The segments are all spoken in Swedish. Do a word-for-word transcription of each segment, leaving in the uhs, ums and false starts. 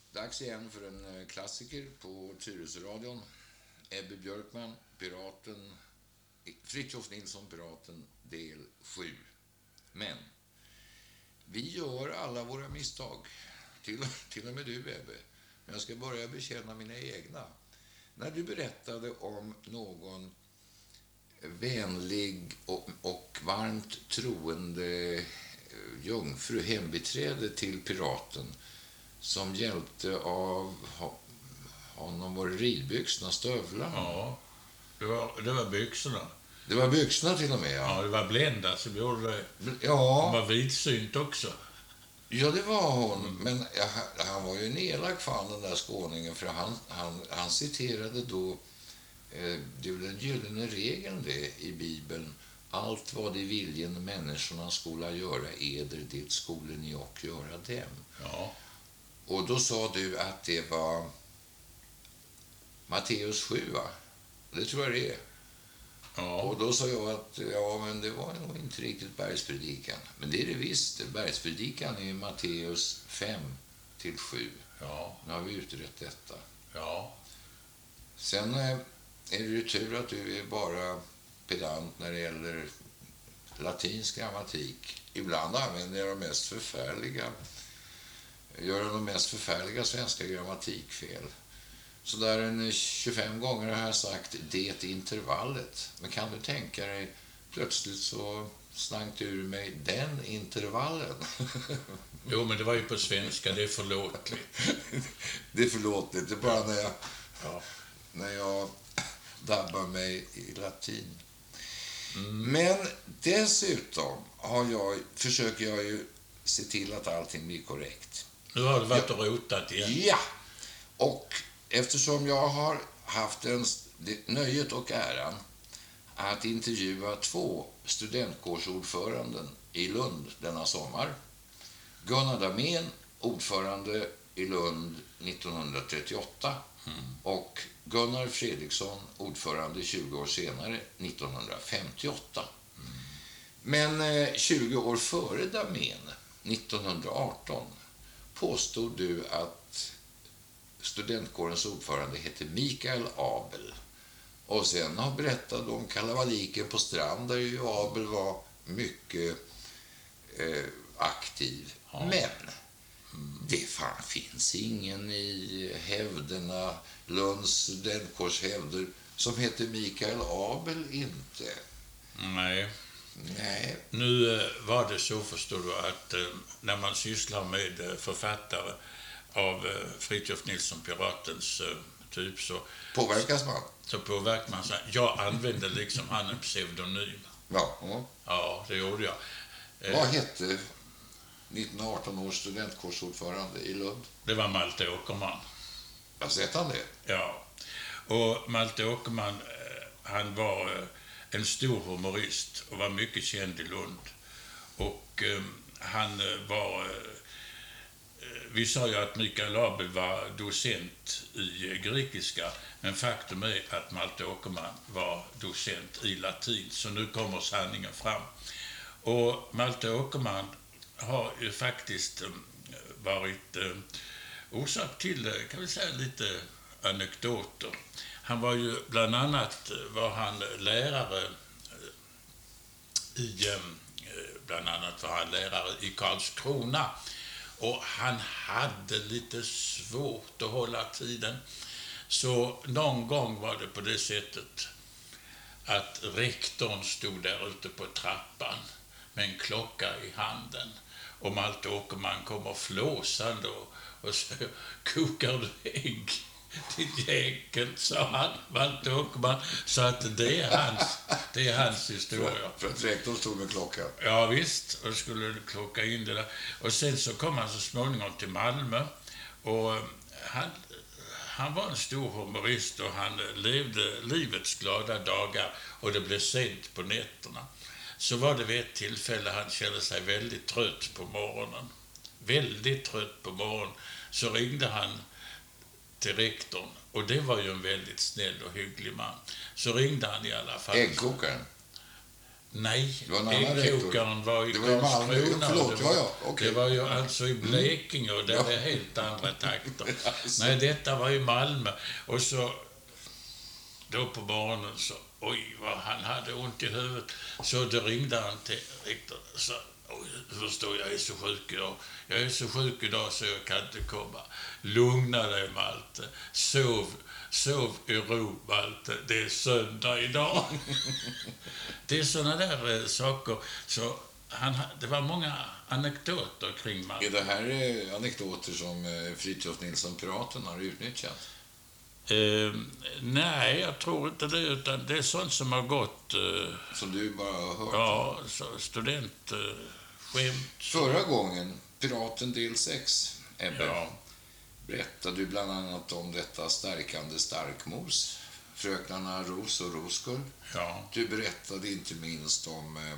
Dags igen för en klassiker på Tyresöradion. Ebbe Björkman, Piraten, Fritiof Nilsson, Piraten, del sju. Men vi gör alla våra misstag, till, till och med du Ebbe. Men jag ska börja bekänna mina egna. När du berättade om någon vänlig och, och varmt troende jungfru, hembiträde till piraten, som hjälpte av honom var ridbyxorna, stövlarna. Ja, det var, det var byxorna. Det var byxorna till och med, ja. Ja, det var Blenda som gjorde det. Ja. Hon var vidsynt också. Ja, det var hon. Mm. Men ja, han var ju en elak fan, den där skåningen. För han, han, han citerade då, eh, det är väl den gyllene regeln det i Bibeln. Allt vad i viljen människorna skola göra eder, det skulle ni och göra dem. Ja. Och då sa du att det var Matteus sju, va? Det tror jag det är. Ja. Och då sa jag att ja, men det var nog inte riktigt bergspredikan. Men det är det visst. Bergspredikan är Matteus fem till sju. Ja. Nu har vi utrett detta. Ja. Sen är det ju tur att du är bara pedant när det gäller latinsk grammatik. Ibland använder jag de mest förfärliga gör de mest förfärliga svenska grammatikfel. Så där en tjugofem gånger har jag sagt det intervallet. Men kan du tänka dig, plötsligt så slank ur mig den intervallen. Jo, men det var ju på svenska, det är förlåtligt. Det är förlåtligt, det är bara när jag, ja, när jag dabbar mig i latin. Mm. Men dessutom har jag, försöker jag ju se till att allting blir korrekt. Nu har du varit och rotat igen. Ja, och eftersom jag har haft en, nöjet och äran att intervjua två studentkårsordföranden i Lund denna sommar. Gunnar Damén, ordförande i Lund nittonhundratrettioåtta, mm. och Gunnar Fredriksson, ordförande tjugo år senare, nittonhundrafemtioåtta. Mm. Men eh, tjugo år före Damén, nittonhundraarton, påstod du att studentkårens ordförande hette Mikael Abel. Och sen har berättat om kalavaliken på Strand där ju Abel var mycket eh, aktiv. Ja. Men mm. det fan finns ingen i hävderna, Lunds studentkårshävder, som heter Mikael Abel inte. Nej. Nej. Nu var det så, förstår du, att eh, när man sysslar med eh, författare av eh, Fritiof Nilsson, Piratens eh, typ, så påverkas man. Så påverkar man sig. Jag använde liksom han en pseudonym. Ja. Mm. Ja, det gjorde jag. Eh, Vad hette nittonhundraarton års studentkårsordförande i Lund? Det var Malte Åkerman. Jag sett han det? Ja. Och Malte Åkerman, eh, han var eh, en stor humorist och var mycket känd i Lund. Och eh, han eh, var... Eh, vi sa ju att Mikael Abel var docent i grekiska, men faktum är att Malte Åkerman var docent i latin. Så nu kommer sanningen fram. Och Malte Åkerman har ju faktiskt eh, varit eh, orsak till, kan vi säga, lite anekdoter. Han var ju bland annat var han lärare i bland annat var han lärare i Karlskrona, och han hade lite svårt att hålla tiden. Så någon gång var det på det sättet att rektorn stod där ute på trappan med en klocka i handen, och Malte Åkerman kommer flåsande och, och så kokar du ägg till jäkel, sa han, Malte Åkerman. Så att det är hans, det är hans historia. För att rektorn stod med klockan. Ja visst, och skulle klocka in det där. Och sen så kom han så småningom till Malmö, och han, han var en stor humorist, och han levde livets glada dagar, och det blev sent på nätterna. Så var det vid ett tillfälle han kände sig väldigt trött på morgonen. Väldigt trött på morgonen. Så ringde han till rektorn, och det var ju en väldigt snäll och hygglig man. Så ringde han i alla fall. Äggkokaren? Nej, Det var en annan rektor. äggkokaren var i Det var i Malmö. Karlskrona. Förlåt, Det ja, var, ja, okej. det var ju alltså i Blekinge och där Ja. är helt andra takter. Alltså. Nej, detta var i Malmö. Och så då på morgonen så, oj vad han hade ont i huvudet. Så då ringde han till rektor och sa, oj, förstår jag är så sjuk idag. Jag är så sjuk idag så jag kan inte komma. Lugna dig Malte. Sov, sov i ro Malte. Det är söndag idag. Det är såna där eh, saker. Så han, det var många anekdoter kring Malte. Är det här eh, anekdoter som eh, Fritiof Nilsson Piraten har utnyttjat? Eh, nej, jag tror inte det, utan det är sånt som har gått. Eh, Som du bara har hört? ja, så student, eh, skämt. Förra gången, Piraten del sex, Ebbe, Ja. berättade du bland annat om detta stärkande starkmos, fröknarna Ros och Roskull. Ja. Du berättade inte minst om eh,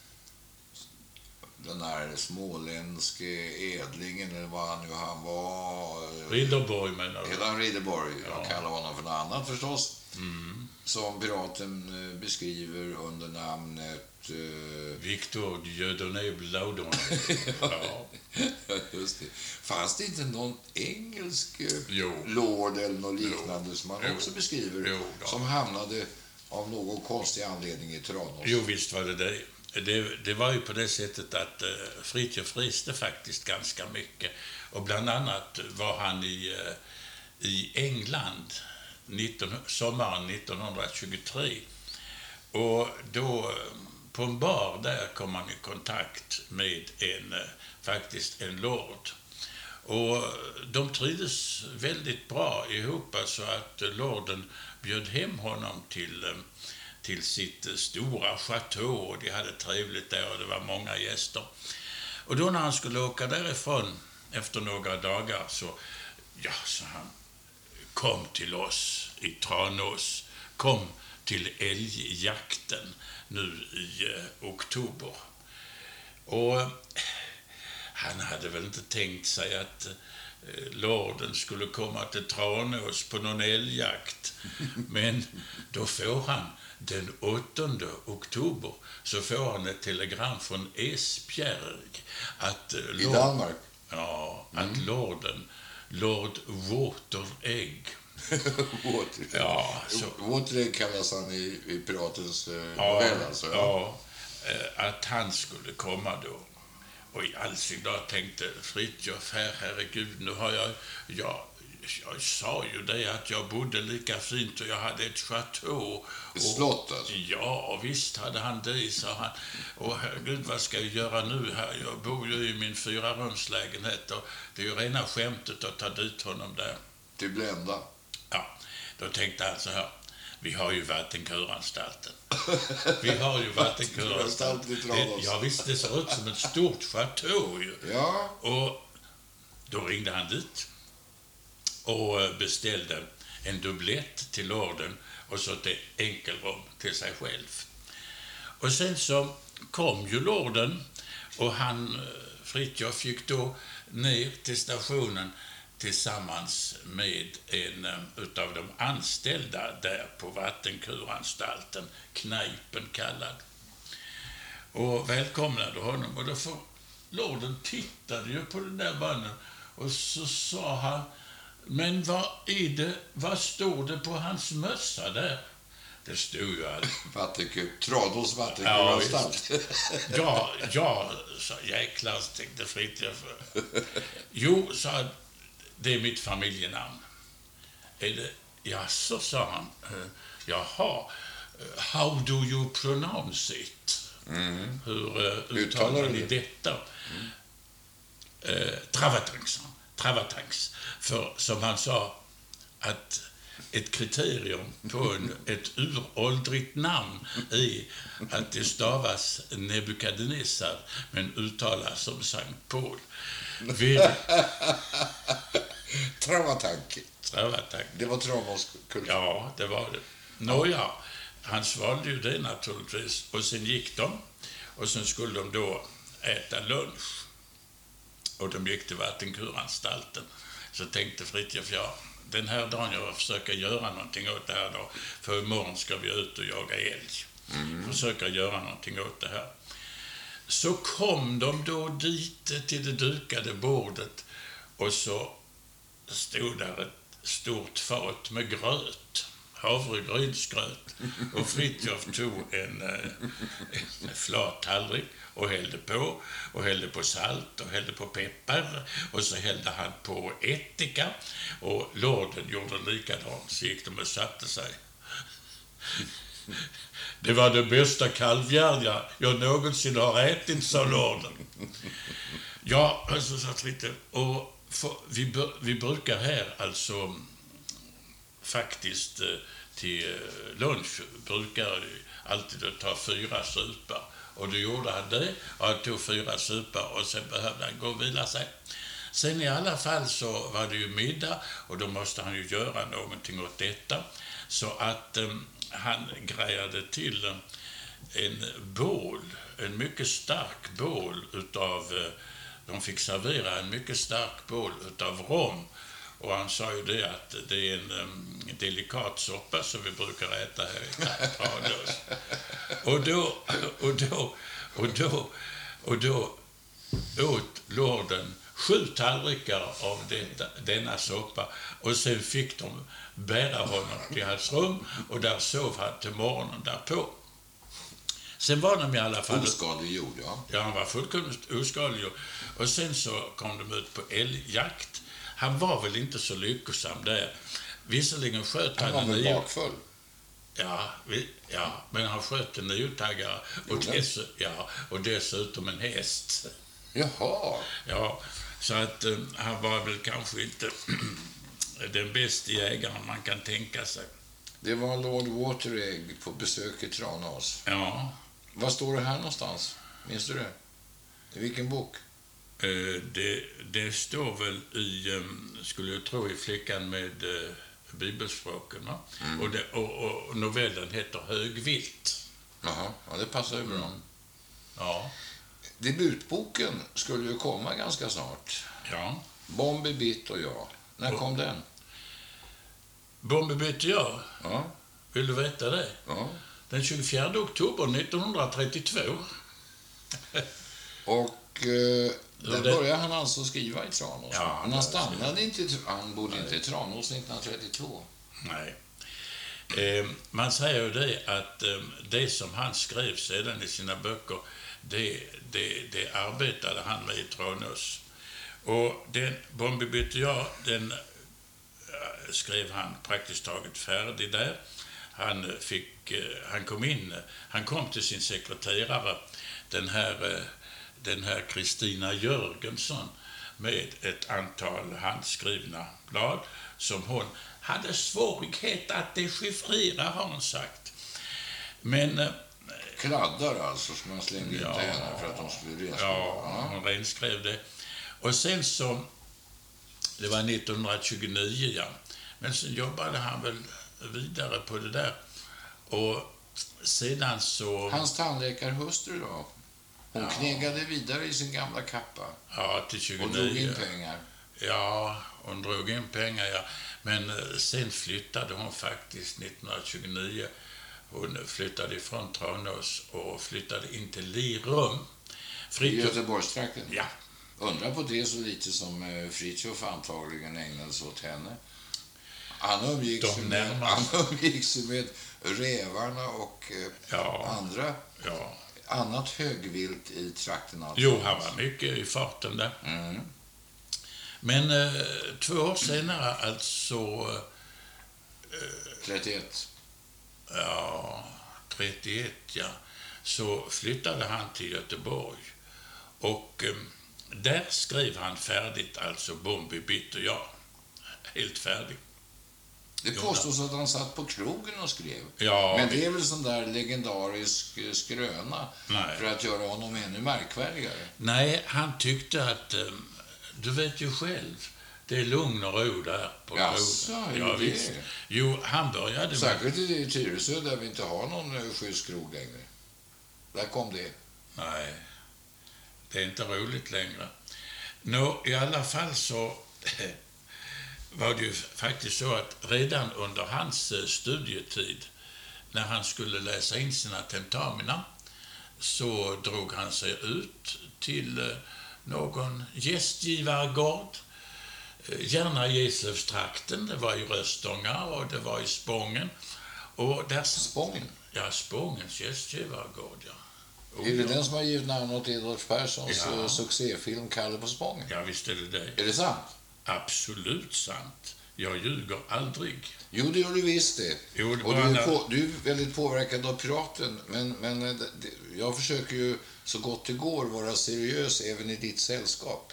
den här småländske edlingen, eller vad han nu han var. eh, Ridderborg menar du? Hedan Ridderborg, jag Ja. kallar honom för något annat förstås. Mm. Som piraten eh, beskriver under namnet... Eh, Victor Dieudonné Blaudon. Ja. just det. Fanns det inte någon engelsk eh, Jo. lord eller något liknande som han Jo. också beskriver, Jo, då. som hamnade av någon konstig anledning i Tranås? Jo, visst var det det. Det, det var ju på det sättet att eh, Fritiof reste faktiskt ganska mycket. Och bland annat var han i, eh, i England nitton, sommaren nittonhundratjugotre. Och då eh, på en bar där kom han i kontakt med en, eh, faktiskt en lord. Och de trivdes väldigt bra ihop, så att eh, lorden bjöd hem honom till eh, till sitt stora chateau, och de hade trevligt där och det var många gäster. Och då när han skulle åka därifrån efter några dagar så, ja, så han, kom till oss i Tranås, kom till älgjakten nu i eh, oktober. Och eh, han hade väl inte tänkt sig att eh, lorden skulle komma till Tranås på någon älgjakt. Men då får han den åttonde oktober så får han ett telegram från Esbjerg att eh, I lord, Danmark? ja, Mm. att lorden, Lord Wateregg. Water. Ja, så, Wateregg kallas han i, i piratens eh, ja, novell alltså. ja, eh, att han skulle komma då. Och i all sin dag tänkte Fritiof, här, herregud, nu har jag, jag, jag sa ju det att jag bodde lika fint och jag hade ett chateau. Ett slott alltså? Ja, visst hade han det, sa han. Och herregud, vad ska jag göra nu här? Jag bor ju i min fyrarumslägenhet och det är ju rena skämtet att ta dit honom där. Till Blända? Ja, då tänkte han så här. Vi har ju vattenkuranstalten. Vi har ju vattenkuranstalten. Det, ja, visst, det ser ut som ett stort chateau ju. Ja. Och då ringde han dit och beställde en dubblett till lorden och så ett enkelrum till sig själv. Och sen så kom ju lorden och han, Fritiof, gick då ner till stationen tillsammans med en utav de anställda där på vattenkuranstalten, Kneipen kallad. Och välkomnade honom, och då för lorden tittade ju på den där mannen och så sa han, men vad är det, vad står det på hans mössa där? Det stod ju allt. Vattenkul, Tranås vattenkuranstallt. Ja, ja, sa jäklar, tänkte Fritiof. Jo, sa, det är mitt familjenamn. Är det, jaså, sa han. Jaha, how do you pronounce it? Mm. Hur uh, uttalar ni detta? Mm. Uh, Travatanks, Travatanks. För som han sa, att ett kriterium på en, ett uråldrigt namn är att det stavas Nebukadnessar men uttalas som Sankt Paul. Vi... Travatank. Travatank. Det var Tranås kultur. Ja, det var det. Nåja, han svalde ju det naturligtvis. Och sen gick de. Och sen skulle de då äta lunch. Och de gick till vattenkuranstalten. Så tänkte Fritiof, ja, den här dagen jag försöker göra någonting åt det här då. För imorgon ska vi ut och jaga älg. Mm. Försöka göra någonting åt det här. Så kom de då dit till det dukade bordet och så stod där ett stort fat med gröt, havregrynsgröt, och Fritiof tog en, en flat tallrik och hällde på och hällde på salt och hällde på peppar och så hällde han på ättika och lorden gjorde likadant, så gick de och satte sig. Det var det bästa kalvgärd jag någonsin har ätit, sa lorden. Ja, alltså, så lite. Och för, vi, vi brukar här alltså faktiskt till lunch brukar alltid ta fyra supar. Och då gjorde han det, och han tog fyra supar och sen behövde han gå och vila sig. Sen i alla fall så var det ju middag och då måste han ju göra någonting åt detta. Så att um, han grejade till um, en bål, en mycket stark bål utav, uh, de fick servera en mycket stark bål utav rom. Och han sa ju det att det är en um, delikat soppa som vi brukar äta här i Tranås. Och då, och då, och då, och då åt lorden sju tallrikar av detta, denna soppa, och sen fick de bära honom till hans rum och där sov han till morgonen därpå. Sen var de i alla fall... Oskadeliggjord, ja. Ja, han var fullkomligt oskadeliggjord. Och sen så kom de ut på älgjakt. Han var väl inte så lyckosam där. Visserligen sköt han... Han var väl nio... bakfull? Ja, vi, ja, men han sköt en niotaggare och, dess, ja, och dessutom en häst. Jaha. Ja, så att eh, han var väl kanske inte den bästa jägaren man kan tänka sig. Det var Lord Wateregg på besök i Tranås. Ja. Vad står det här någonstans? Minns du det? I vilken bok? Eh, det, det står väl i, eh, skulle jag tro, i Flickan med eh, bibelspråken. Va? Mm. Och, det, och, och novellen heter Högvilt. Jaha, ja, det passar ju bra. Mm. Ja. Debutboken skulle ju komma ganska snart. Ja. Bombi Bitt och jag. När och, kom den? Bombi Bitt och jag? Ja. Vill du veta det? Ja. Den tjugofjärde oktober nittonhundratrettiotvå. Och eh, där det... började han alltså skriva i Tranås. Ja, men han stannade inte i, han bodde Nej. inte i Tranås nittonhundratrettiotvå. Nej. Eh, man säger ju det att eh, det som han skrev sedan i sina böcker, det, det, det arbetade han med i Tranås. Och den Bombi Bitt och jag, den äh, skrev han praktiskt taget färdig där. Han fick, äh, han kom in, han kom till sin sekreterare, den här, äh, den här Kristina Jörgensson, med ett antal handskrivna blad som hon hade svårighet att dechiffrera, har hon sagt. Men äh, kladdar alltså som man slängde in ja, till henne för att de skulle renskriva. Ja, hon renskrev det. Och sen så, det var nittonhundratjugonio, ja. Men sen jobbade han väl vidare på det där. Och sedan så... Hans tandläkarhustru då? Hon ja. knegade vidare i sin gamla kappa. Ja, till tjugonio. Och drog in pengar. Ja, hon drog in pengar, ja. Men sen flyttade hon faktiskt nittonhundratjugonio. Hon flyttade ifrån Tranås och flyttade in till Lirum. I Göteborgstrakten? Ja. Undrar på det så lite som Fritiof antagligen ägnade sig åt henne. Han umgicks, med, han umgicks med rävarna och ja. andra ja. annat högvilt i trakten. Alltså. Jo, han var mycket i farten där. Mm. Men eh, två år senare, alltså... Eh, trettioett. Ja, trettioett, ja. Så flyttade han till Göteborg. Och eh, där skrev han färdigt, alltså Bombi Bitt och jag. Helt färdig. Det påstås att han satt på krogen och skrev. Ja, men det är väl sån där legendarisk skröna nej. för att göra honom ännu märkvärdigare. Nej, han tyckte att, eh, du vet ju själv, det är lugn och ro där på Jaså, krogen. Ja, visst. Jo, han började med... Särskilt i Tyresö där vi inte har någon skyddskrog längre. Där kom det. Nej, det är inte roligt längre. Nå, i alla fall så var det ju faktiskt så att redan under hans studietid, när han skulle läsa in sina tentamina så drog han sig ut till någon gästgivargård. Gärna i Eslövstrakten, det var i Röstånga och det var i Spången. Och där... Spången? Ja, Spångens gästgivargård, ja. Oh, är det ja. den som har givit namn åt Edvard Perssons ja. succéfilm Kalle på Spången? Ja, visst är det det. Är det sant? Absolut sant. Jag ljuger aldrig. Jo, det gör du visst det. Jo, det och du är, andra... på, du är väldigt påverkad av piraten, men, men det, jag försöker ju så gott det går vara seriös även i ditt sällskap.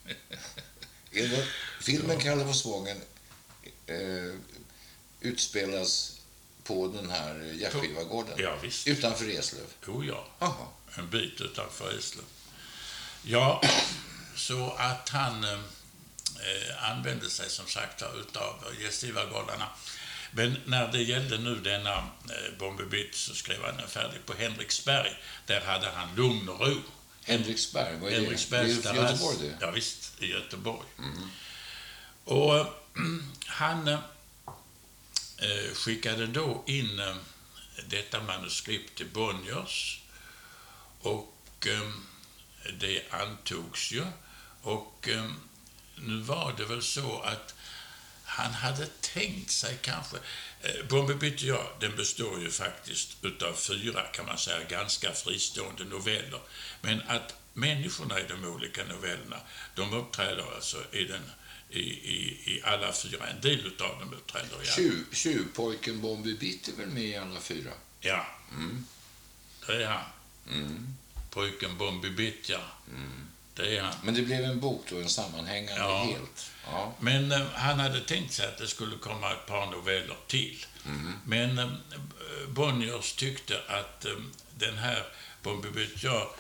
det, filmen ja. Kalle på Spången eh, utspelas på den här Gärdsgivagården. Ja, visst. Utanför Eslöv. Jo, ja. Aha. En bit utanför Eslöv. Ja, så att han eh, använde sig som sagt utav gästgivargårdarna. Men när det gällde nu denna eh, Bombi-Bitt så skrev han den färdig på Henriksberg. Där hade han lugn och ro. Henriksberg, vad är Henriksbergs det? Det är i Göteborg det? Ja, visst, i Göteborg. Mm. Och äh, han äh, skickade då in äh, detta manuskript till Bonniers och äh, det antogs ju. Och äh, nu var det väl så att han hade tänkt sig kanske... Eh, Bombi-Bitt, ja, den består ju faktiskt utav fyra, kan man säga, ganska fristående noveller. Men att människorna i de olika novellerna, de uppträder alltså i, den, i, i, i alla fyra. En del utav dem uppträder i alla. Tjuv, tjuvpojken Bombi-Bitt är väl med i alla fyra? Ja, mm. det är han. Mm. Pojken Bombi-Bitt, ja. Mm. Det är han. Men det blev en bok då, en sammanhängande ja. helt. Ja. Men eh, han hade tänkt sig att det skulle komma ett par noveller till. Mm. Men eh, Bonniers tyckte att eh, den här Bombi-Bitt, ja,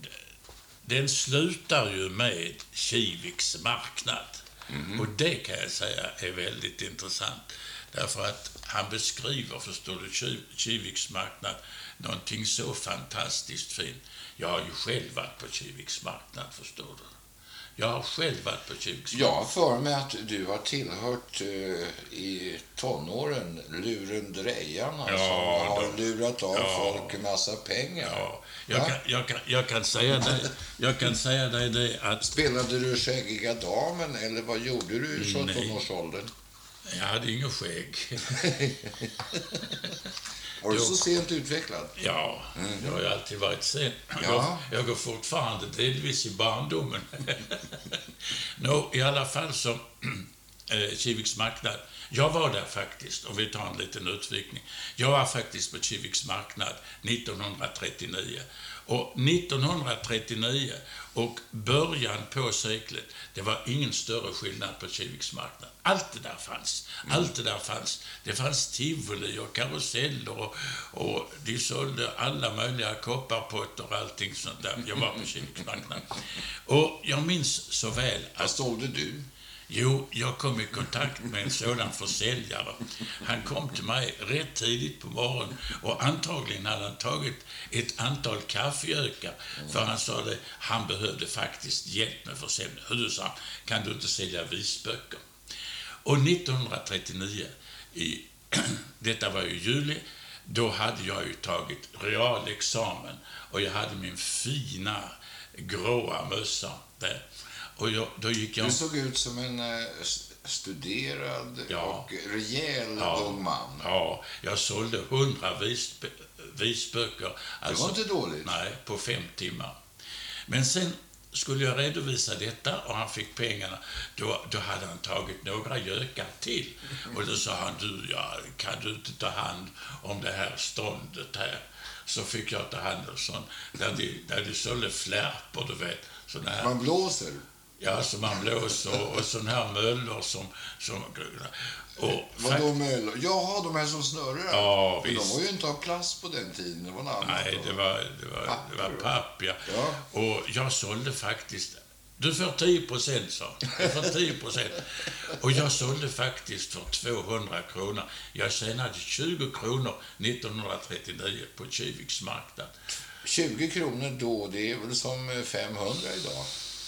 den slutar ju med Kiviks marknad. Mm. Och det kan jag säga är väldigt intressant. Därför att han beskriver, förstår du, Kiviks marknad, någonting så fantastiskt fint. Jag har ju själv varit på Kiviks marknad, förstår du. Jag har själv varit på Kiviks marknad. Jag har för mig att du har tillhört uh, i tonåren lurendrejarna ja, som har då, lurat av ja, folk en massa pengar. Ja. Jag, kan, jag, kan, jag, kan säga dig, jag kan säga dig det att... Spelade du Skäggiga damen eller vad gjorde du i sjutton-årsåldern? Jag hade ingen skägg. Var du så sent utvecklad? Ja, mm. jag har ju alltid varit sen. Jag, ja. går, jag går fortfarande delvis i barndomen. no, I alla fall så, eh, Kiviks marknad. Jag var där faktiskt, och vi tar en liten utvikning. Jag var faktiskt på Kiviks marknad nittonhundratrettionio. Och nittonhundratrettionio och början på seklet, det var ingen större skillnad på Kiviks marknad. Allt det där fanns. Mm. Allt det där fanns. Det fanns tivoli och karuseller och, och de sålde alla möjliga kopparpotter och allting sånt där. Jag var på Kiviks marknad. Och jag minns så väl att... Vad sålde du? Jo, jag kom i kontakt med en sådan försäljare. Han kom till mig rätt tidigt på morgonen och antagligen hade han tagit ett antal kaffeökar. Mm. För han sa det, han behövde faktiskt hjälp med försäljning. Hur sa han, kan du inte sälja visböcker? Och nittonhundratrettionio, i, detta var ju juli, då hade jag ju tagit realexamen och jag hade min fina gråa mössa där. Och jag, då gick jag... Du såg ut som en uh, studerad ja. och rejäl ja. ung man. Ja, jag sålde hundra visb- visböcker. Alltså, det var inte dåligt. Nej, på fem timmar. Men sen skulle jag redovisa detta och han fick pengarna. Då, då hade han tagit några gökar till. Och då sa han, du, ja, kan du inte ta hand om det här ståndet här? Så fick jag ta hand om sånt. Där de, där de sålde flärpor, du vet. Såna här. Man blåser. Ja, som man blåser och, och sån här möllor som... som och vadå möllor? Ja, de här som snurrar. Ja, visst. De var ju inte av plast på den tiden. Det var något annat. Nej, det var, det var, papp, det var papp, ja. ja. Och jag sålde faktiskt... Du får tio procent, så. Du får tio procent. Och jag sålde faktiskt för tvåhundra kronor. Jag tjänade tjugo kronor nittonhundratrettionio på Kiviks marknad. tjugo kronor då, det är väl som femhundra idag?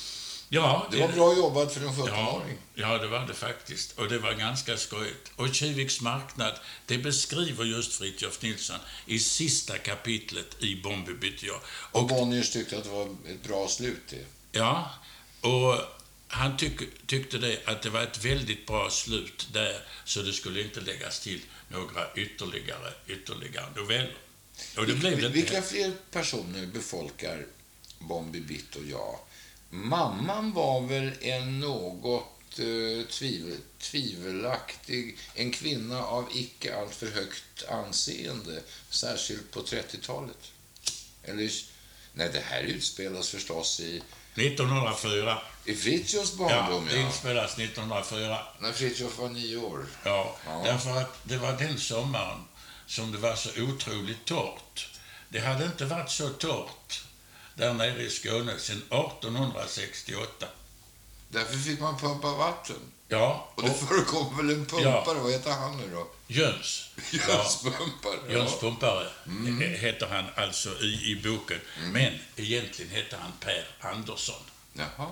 Ja, Det var bra jobbat för en sjuttonåring. Ja, ja, det var det faktiskt. Och det var ganska skojigt. Och Kiviks marknad, det beskriver just Fritiof Nilsson i sista kapitlet i Bombi Bitt ja. Och Bonniers tyckte att det var ett bra slut det. Ja, och han tyck, tyckte det att det var ett väldigt bra slut där, så det skulle inte läggas till några ytterligare, ytterligare noveller. Och det blev det. Vilka fler personer befolkar Bombi Bitt och jag? Mamman var väl en något eh, tvivel, tvivelaktig, en kvinna av icke alltför högt anseende, särskilt på trettiotalet. Eller, nej, det här utspelas förstås i nittonhundrafyra. I Fritjofs barndom, ja. det inspelas nittonhundrafyra. När Fritiof var nio år. Ja, ja, därför att det var den sommaren som det var så otroligt torrt. Det hade inte varit så torrt där nere i Skåne sedan artonhundrasextioåtta. Därför fick man pumpa vatten. Ja. Och det förekom väl en pumpare, ja. Vad heter han nu då? Jöns. Jöns pumpare. Ja. Jöns pumpare mm. heter han alltså i, i boken. Mm. Men egentligen heter han Per Andersson. Jaha.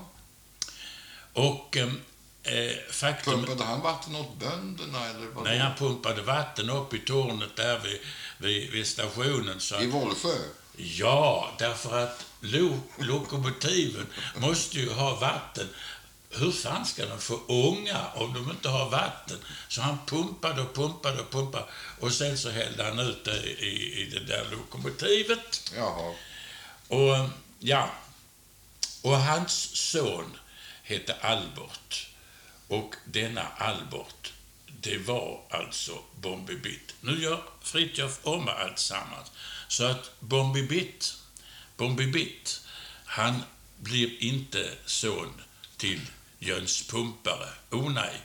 Och eh, faktum... Pumpade han vatten åt bönderna eller vad? Nej, han pumpade vatten upp i tornet där vid, vid, vid stationen. Så I Vollsjö? Ja, därför att lo, lokomotiven måste ju ha vatten. Hur fan ska de få ånga om de inte har vatten? Så han pumpade och pumpade och pumpade. Och sen så hällde han ut det i, i det där lokomotivet. Jaha. Och ja, och hans son hette Albert. Och denna Albert, det var alltså Bombi Bitt. Nu gör Fritiof om allt sammans. Så att Bombi Bitt, Bombi Bitt, han blir inte son till Jöns pumpare. Oh nej.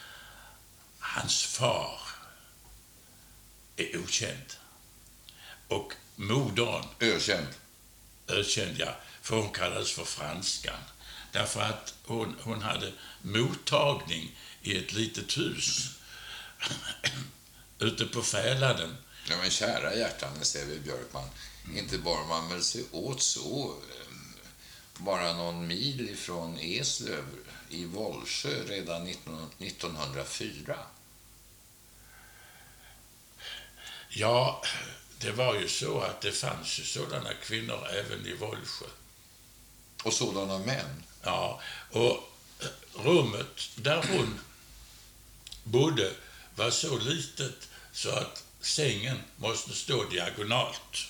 Hans far är okänd. Och modern... Ökänd. Ökänd, ja. För hon kallades för Franskan. Därför att hon, hon hade mottagning i ett litet hus ute på Fäladen. Ja, men kära hjärtan, Steve Björkman. Mm. Inte bara man väl sig åt så... Bara någon mil ifrån Eslöv i Vollsjö redan nittonhundrafyra. Ja, det var ju så att det fanns ju sådana kvinnor även i Vollsjö. Och sådana män? Ja, och rummet där hon bodde var så litet så att sängen måste stå diagonalt.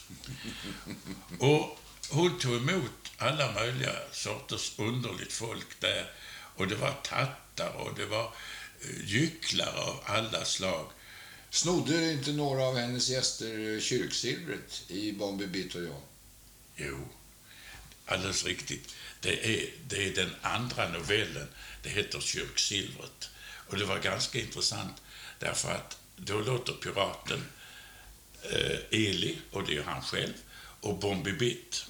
Och hon tog emot alla möjliga sorters underligt folk där. Och det var tattar och det var gycklar av alla slag. Snodde inte några av hennes gäster kyrksilvret i Bombi Bitt och jag? Jo, alldeles riktigt. Det är, det är den andra novellen. Det heter Kyrksilvret. Och det var ganska intressant därför att då låter piraten eh, Eli, och det är han själv, och Bombi Bitt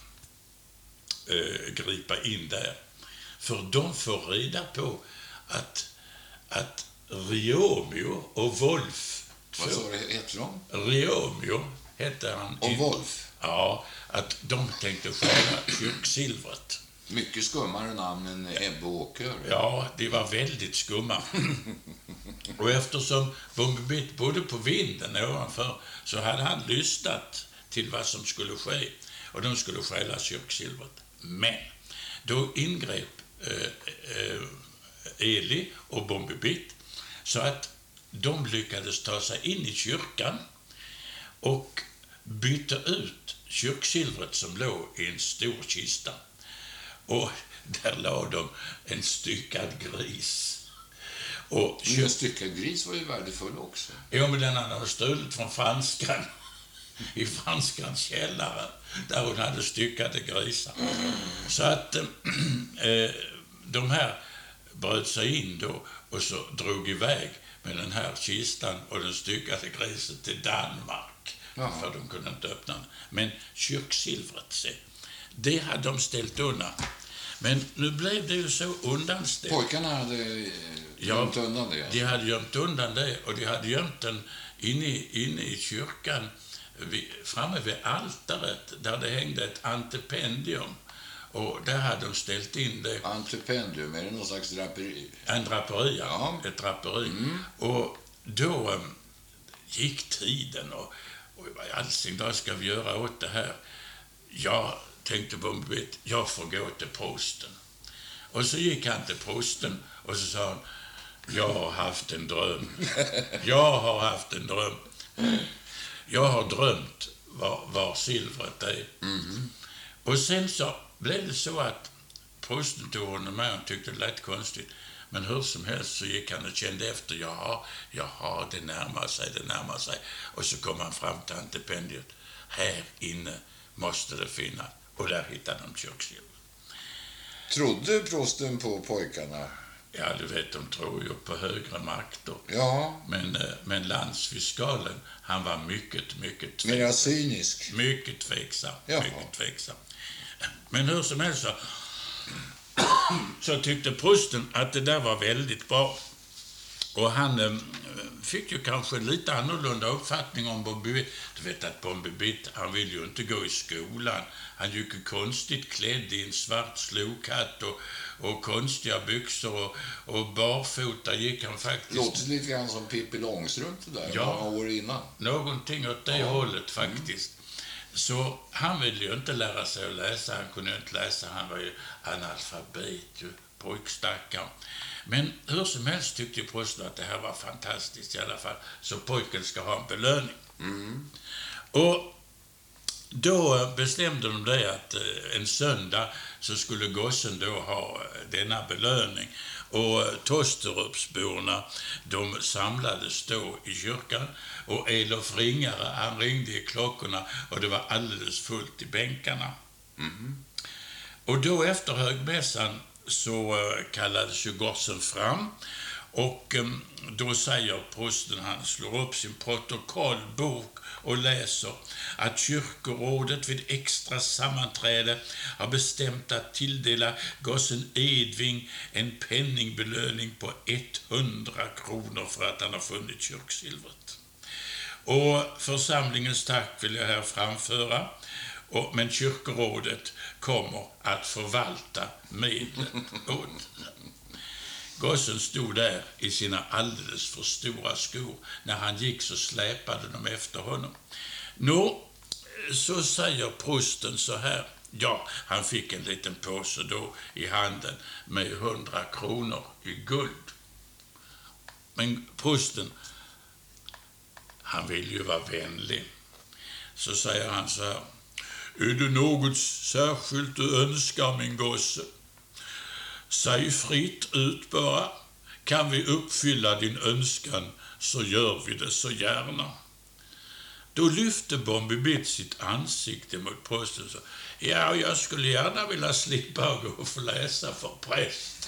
eh, gripa in där. För de får reda på att, att Riomio och Wolf... Vad sa det, heter de? Riomio hette han. Och Wolf? Ja, att de tänkte stjäla kyrksilvret. Mycket skummare namn än Ebbe Åker. Ja, de var väldigt skumma. Och eftersom Bombi Bitt bodde på vinden ovanför så hade han lyssnat till vad som skulle ske. Och de skulle stjäla kyrksilvret. Men då ingrep eh, eh, Eli och Bombi Bitt så att de lyckades ta sig in i kyrkan och byta ut kyrksilvret som låg i en stor kista. Och där la de en styckad gris. Och kyr... En styckad gris var ju värdefull också. Jo, men den hade stulit från Franskan. I Franskans källare. Där hon hade styckade grisar. Mm. Så att äh, de här bröt sig in då och så drog iväg med den här kistan och den styckade grisen till Danmark. Jaha. För de kunde inte öppna den. Men kyrksilvret, se, det hade de ställt undan. Men nu blev det ju så undanställt. Pojkarna hade gömt ja, undan det. De hade gömt undan det och de hade gömt den inne i, inne i kyrkan vid, framme vid altaret där det hängde ett antipendium. Och där hade de ställt in det. Antipendium, är det någon slags draperi? En draperi, Ja. Ett draperi. Mm. Och då um, gick tiden och, och vad i all sin dag ska vi göra åt det här? Jag tänkte på en bit, jag får gå till prosten. Och så gick han till prosten och så sa han, jag har haft en dröm. Jag har haft en dröm. Jag har drömt var, var silvret är. Mm. Och sen så blev det så att prosten tog honom med och tyckte det lät konstigt. Men hur som helst så gick han och kände efter. Jaha, jaha, det närmar sig, det närmar sig. Och så kom han fram till antipendiet. Här inne måste det finnas. Och där hittade de kyrksilver. Trodde prosten på pojkarna? Ja, du vet, de tror ju på högre makter. Ja. Men, men landsfiskalen, han var mycket, mycket tveksam. Mera cynisk? Mycket tveksam. Jaha. Mycket tveksam. Men hur som helst så, så tyckte prosten att det där var väldigt bra. Och han eh, fick ju kanske lite annorlunda uppfattning om Bombi Bitt. Du vet att Bombi Bitt, han vill ju inte gå i skolan. Han gick ju konstigt klädd i en svart slokhatt och, och konstiga byxor och, och barfota gick han faktiskt. Låter lite grann som Pippi Långstrump det där, ja, många år innan. Någonting åt det ja. hållet faktiskt. Mm. Så han ville ju inte lära sig att läsa, han kunde inte läsa, han var ju analfabet ju, pojkstackaren. Men hur som helst tyckte ju prosten att det här var fantastiskt i alla fall, så pojken ska ha en belöning. Mm. Och då bestämde de det att en söndag så skulle gossen då ha denna belöning. Och Tosterupsborna, de samlades då i kyrkan och Elof Ringare, han ringde i klockorna och det var alldeles fullt i bänkarna. Mm. Och då efter högmässan så kallades ju gossen fram och då säger prosten, han slår upp sin protokollbok och läser att kyrkorådet vid extra sammanträde har bestämt att tilldela gossen Edving en penningbelöning på hundra kronor för att han har funnit kyrksilvret. Och församlingens tack vill jag här framföra. Och, men kyrkorådet kommer att förvalta medlen åt. Gossen stod där i sina alldeles för stora skor. När han gick så släpade de efter honom. Nå, så säger prosten så här. Ja, han fick en liten påse då i handen med hundra kronor i guld. Men prosten, han vill ju vara vänlig. Så säger han så här. Är det något särskilt du önskar, min gosse? Säg fritt ut bara. Kan vi uppfylla din önskan så gör vi det så gärna. Då lyfte Bombi Bitt sitt ansikte mot prosten och sa, ja, jag skulle gärna vilja slippa gå och få läsa för präst.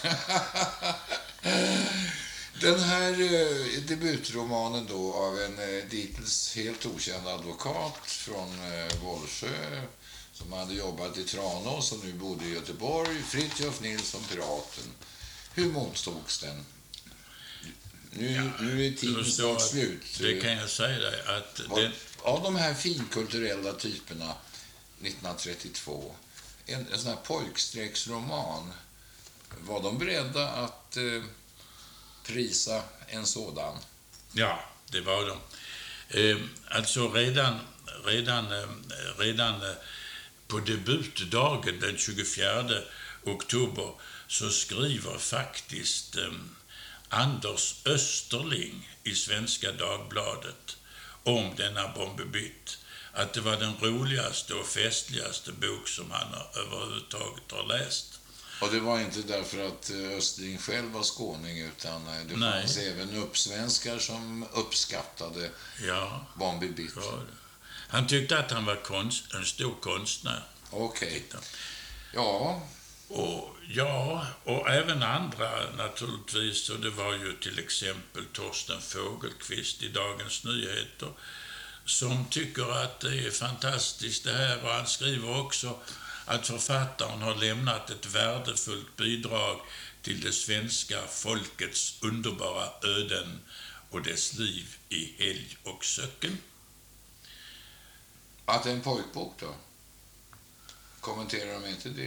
Den här eh, debutromanen då av en eh, dittills helt okänd advokat från eh, Vollsjö som hade jobbat i Tranås och nu bodde i Göteborg, Fritjof Nilsson, Piraten. Hur mottogs den? Nu, ja, nu är tiden snart slut. Det kan jag säga dig att Var, den... av de här finkulturella typerna nittonhundratrettiotvå, en, en sån här pojkstrecksroman, var de beredda att eh, prisa en sådan? Ja, det var de. Eh, alltså redan, redan, eh, redan eh, på debutdagen den tjugofjärde oktober så skriver faktiskt eh, Anders Österling i Svenska Dagbladet om denna Bombi Bitt att det var den roligaste och festligaste bok som han överhuvudtaget har läst. Och det var inte därför att Östling själv var skåning utan det Nej. fanns även uppsvenskar som uppskattade ja. Bombi Bitt. Ja. Han tyckte att han var konst, en stor konstnär. Okej. Okay. Ja. Och ja, och även andra naturligtvis. Och det var ju till exempel Torsten Fågelqvist i Dagens Nyheter som tycker att det är fantastiskt det här. Och han skriver också att författaren har lämnat ett värdefullt bidrag till det svenska folkets underbara öden och dess liv i helg och söcken. Att det är en pojkbok då? Kommenterar de inte det?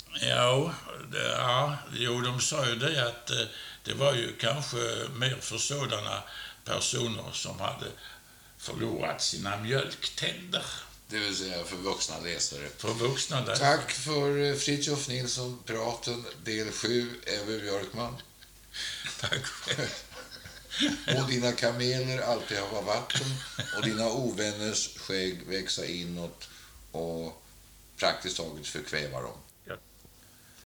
Ja, det, ja, jo, de sa ju det att eh, det var ju kanske mer för sådana personer som hade förlorat sina mjölktänder. Det vill säga för vuxna läsare. För vuxna läsare. Tack för Fritiof Nilsson, praten del sju, Ebbe Björkman. Tack själv. Och dina kameler alltid hava vatten och dina ovänners skägg växa inåt och praktiskt taget förkväva dem.